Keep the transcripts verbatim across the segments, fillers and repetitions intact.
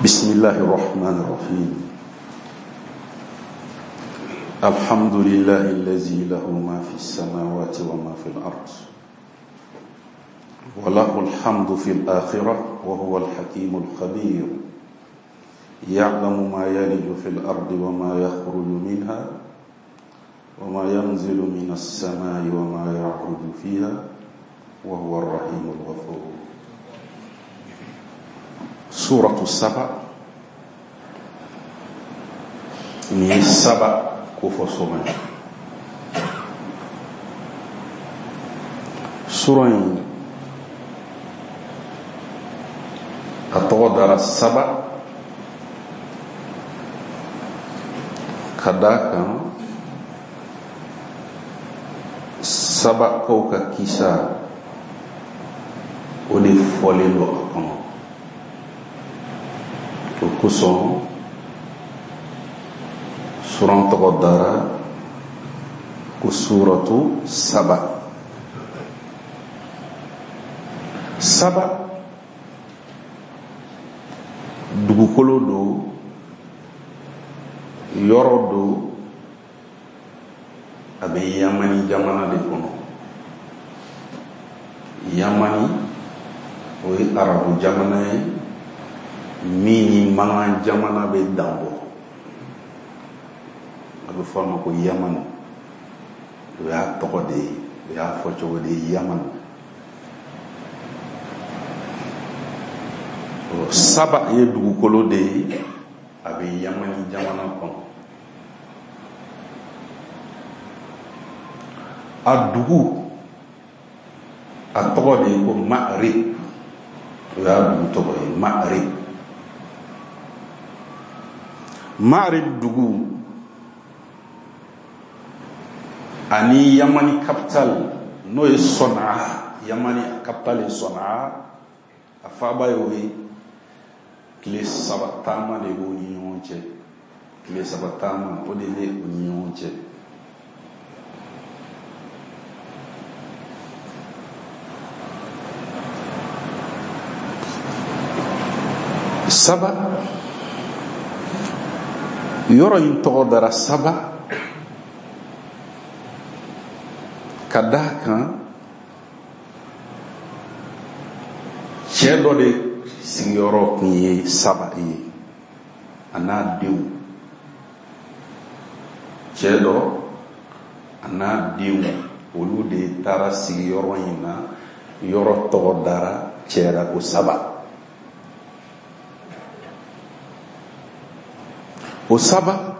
بسم الله الرحمن الرحيم الحمد لله الذي له ما في السماوات وما في الأرض وله الحمد في الآخرة وهو الحكيم الخبير يعلم ما يلج في الأرض وما يخرج منها وما ينزل من السماء وما يعرج فيها وهو الرحيم الغفور. سورة السبع ni saba kufo soma sura yi atodara saba kadaka saba kauka kisa odi folelo akono to kuso suran todara ku suratu saba saba dugukolo do yoro do abe yamani jamana de kono yamani oyi arabu jamana ye mini manga jamana be dambo abe fama ko yaman do ya toko de ya focho de yaman o saba ye dugukolo de abe yamani jamana kono adugu a tɔgɔ de ko Ma'rib o y'a dugu tɔgɔ ye Ma'rib. Ma'rib dugu ani Yamani capital n'o ye Sɔnaa, Yamani capital ye Sɔnaa, a faaba y'o ye tile saba taama de b'o ni ɲɔgɔn cɛ, tile saba taama o de bɛ o ni ɲɔgɔn cɛ. Saba yɔrɔ in tɔgɔ dara saba ka d'a kan cɛ dɔ de sigiyɔrɔ kun ye saba ye a n'a denw, cɛ dɔ a n'a denw olu de taara sigiyɔrɔ in na, yɔrɔ tɔgɔ dara cɛ la ko saba. O saba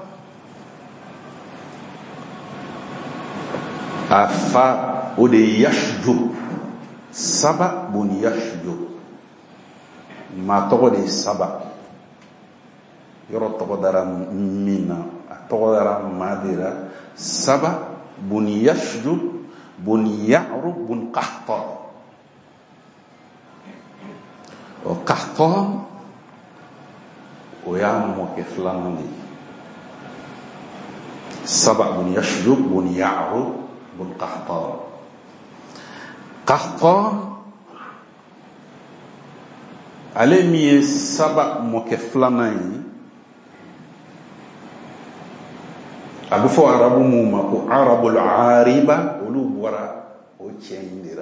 a fa o de Yashjub, saba bun Yashjub, maa tɔgɔ de saba, yɔrɔ tɔgɔ dara min na a tɔgɔ dara maa de la saba bun Yashjub bun Ya'rub bun Qahtan. O Qahtan o y'a mɔkɛ filanan de ye. Saba bun Yashjub bun Ya'rub bun Qahtan. Qahtan ale min ye saba mɔkɛ filanan ye, a bɛ fɔ arabu mun ma ko arabul ariba, olu bɔra o cɛ in de la.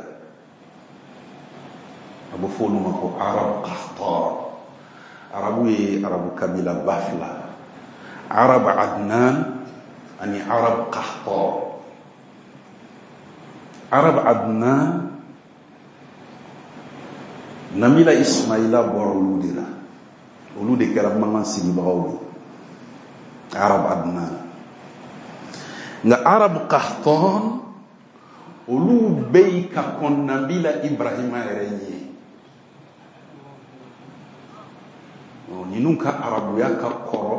A bɛ fɔ olu ma ko arab Qahtan. Arabu ye arabu kabila ba fila, Arab Adnan ani Arab Qahtan. Arab Adnan Nabila Ismaila bɔra olu de la, olu de kɛra mankan sigibagaw ye, Arab Adnan. Nka Arab Qahtan olu bɛɛ ka kɔn Nabila Ibrahima yɛrɛ ye. Ninnu ka arabuya ka kɔrɔ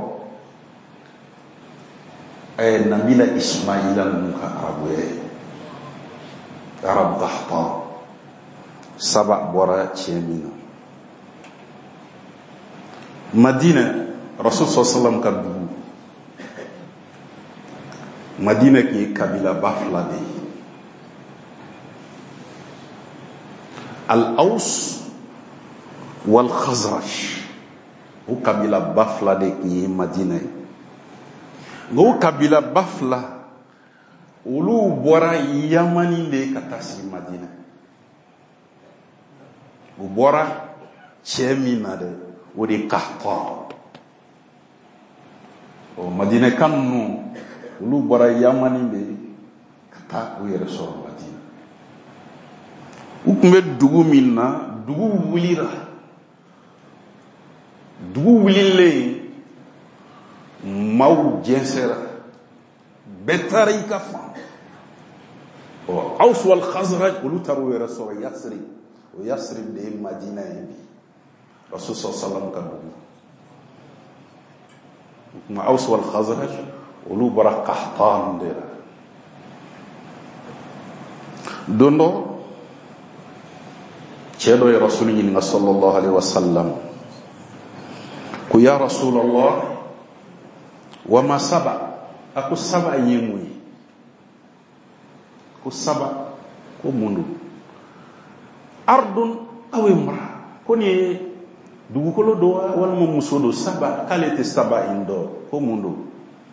ɛɛ Nabila Ismaila ninnu ka arabuya ye. Arab Qahtan saba bɔra cɛ min na. Madina, Rasul sallallahu alaihi wasallam ka dugu, Madina tun ye kabila ba fila de ye. Al-Aws wal Khazraj. o kabila bafla de ki Madina ngo kabila bafla olu bora Yamani de katasi Madina o bora chemina de o de Kahta o Madina kanu olu bora Yamani de kata o yere so Madina u kumbe dugu minna dugu wulira dugu wulile maw jensera betari ka fa o Aws wal Khazraj ulu taru rasul Yasrib o Yasrib de Madina bi Rasul sallallahu alaihi wasallam ma Aws wal Khazraj ulu bara Qahtan de dondo ceedo e Rasulullah sallallahu alaihi wasallam ku ya Rasulullah wa ma saba aku saba yemui ku saba ko mundu ardun aw imra koni dugukolo do wala mo musodo saba kalete saba indo ko mundu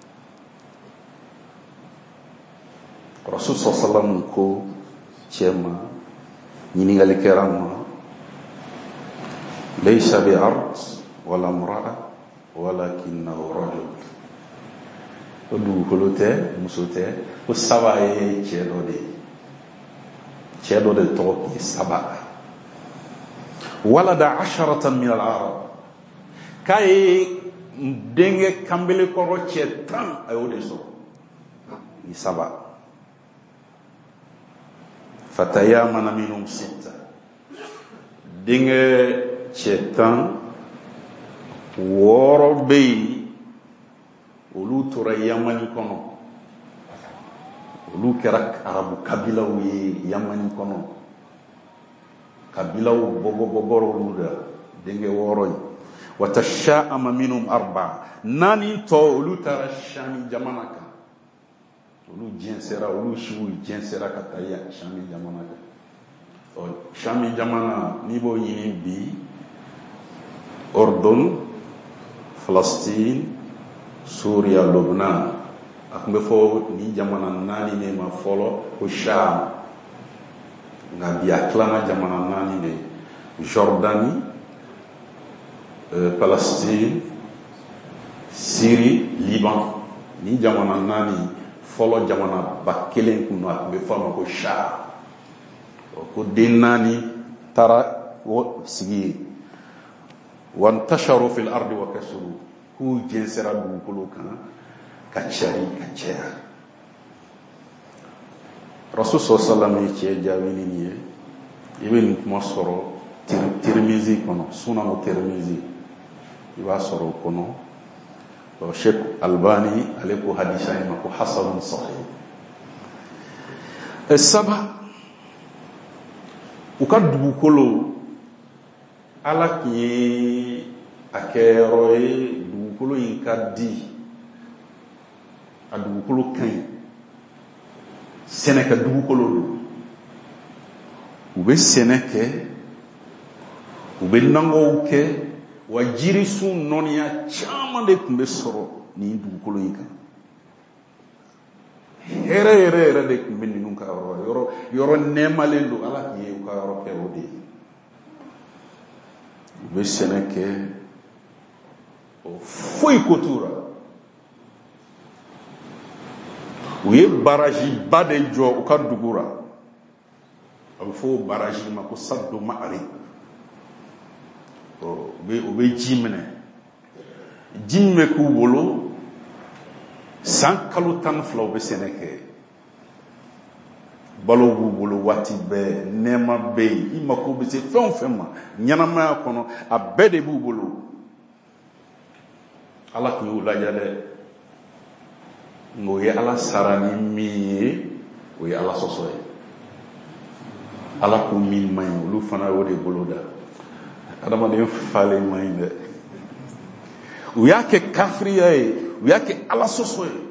Rasul sallallahu alaihi wasallam ko chema nyini ngali kerama laysa bi ard wala imra'a walakinahu rajul o dugukolo te muso te o saba ye ceedo de ceedo de to ki saba walada asharatan min al-arab kay denge kambele ko roche tan ay o de so ni saba fatayamana minhum sitta denge cetan woro bey olu tora Yamani kono olu kera arabu kabilaw ye Yamani kono kabilaw bobo boboro olu da denge woro wa tasha'ama minhum arba nani to olu tara Shami jamana kan olu jensera olu shiwu jensera kataya Shami jamana kan o Shami jamana ni bo yini bi Ordon Palestine Suria Lebanon akumbe fo ni jamana nani ne ma folo ko Sham ngabi aklana jamana nani ne Jordanie euh, Palestine Syrie Liban ni jamana nani folo jamana bakelen kuno akumbe fo ko Sham ko dinani tara wo sigi wantasharu fil ardi wa kasuru ku jensera dugukolo kan ka cari ka caya Rasul sallallahu alaihi wasallam ye jawini ni ibn kuma soro Tirmizi kono sunan Tirmizi iba soro kono o Sheikh Albani aleko hadisa ma ko hasan sahih esaba uka dugukolo ala ki akero e dugukolo in ka di a dugukolo kan Sɛnɛkɛ dugukolo do u bɛ sɛnɛ kɛ u bɛ nɔgɔw kɛ wa jirisu nɔniya caman de tun bɛ sɔrɔ nin dugukolo in kan hɛrɛ yɛrɛ yɛrɛ de tun bɛ ninnu ka yɔrɔ yɔrɔ yɔrɔ nɛɛmalen do ala k'i ye u ka yɔrɔ kɛ o de ye u bɛ sɛnɛ kɛ foyi ko t'u la u ye baraji ba de jɔ u ka dugu la a bɛ fɔ o baraji ma ko Sadu Ma'ari u bɛ u bɛ ji minɛ ji min bɛ k'u bolo san kalo tan ni fila u bɛ sɛnɛ kɛ balo b'u bolo waati bɛɛ nɛɛma bɛ yen i mako bɛ se fɛn o fɛn ma ɲɛnamaya kɔnɔ a bɛɛ de b'u bolo ala tun y'u lajɛ dɛ o ye ala sara ni min ye o ye ala sɔsɔ ye ala ko min man ɲi olu fana y'o de bolo da adamaden falen man ɲi dɛ u y'a kɛ kafiriya ye u y'a kɛ ala sɔsɔ ye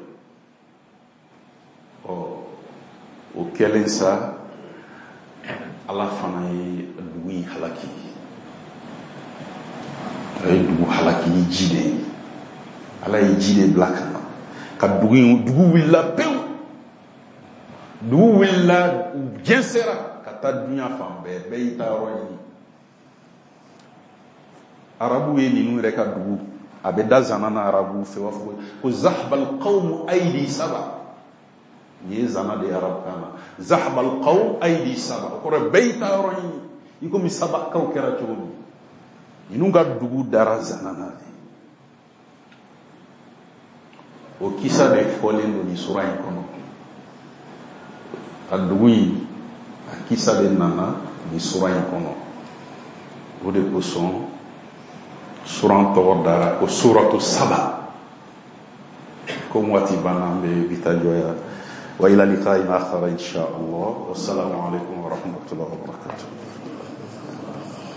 ɔ o kɛlen sa ala fana ye dugu in halaki a ye dugu halaki ni ji de ye ala ye ji de bila ka na ka dugu in dugu wulila pewu dugu wulila jɛnsɛra ka taa duɲa fan bɛɛ bɛɛ y'i ta yɔrɔ ɲini arabu ye ninnu yɛrɛ ka dugu a bɛ da zana na arabu fɛ b'a fɔ ko zahbal qawmu aydi saba ni ye zana de ye arabukan na zahbal qawm aydi saba o kɔrɔ bɛɛ y'i ta yɔrɔ ɲini i komi sabakaw kɛra cogo min ninnu ka dugu dara zana na de o kisa de fɔlen don nin sura in kɔnɔ a dugu in a kisa de nana nin sura in kɔnɔ o de kosɔn sura tɔgɔ dara ko suratu saba ko waati banna an bɛ bi taa jɔya wa ila liqa'in akhar insha Allah wassalamu alaikum wa rahmatullahi wa barakatuh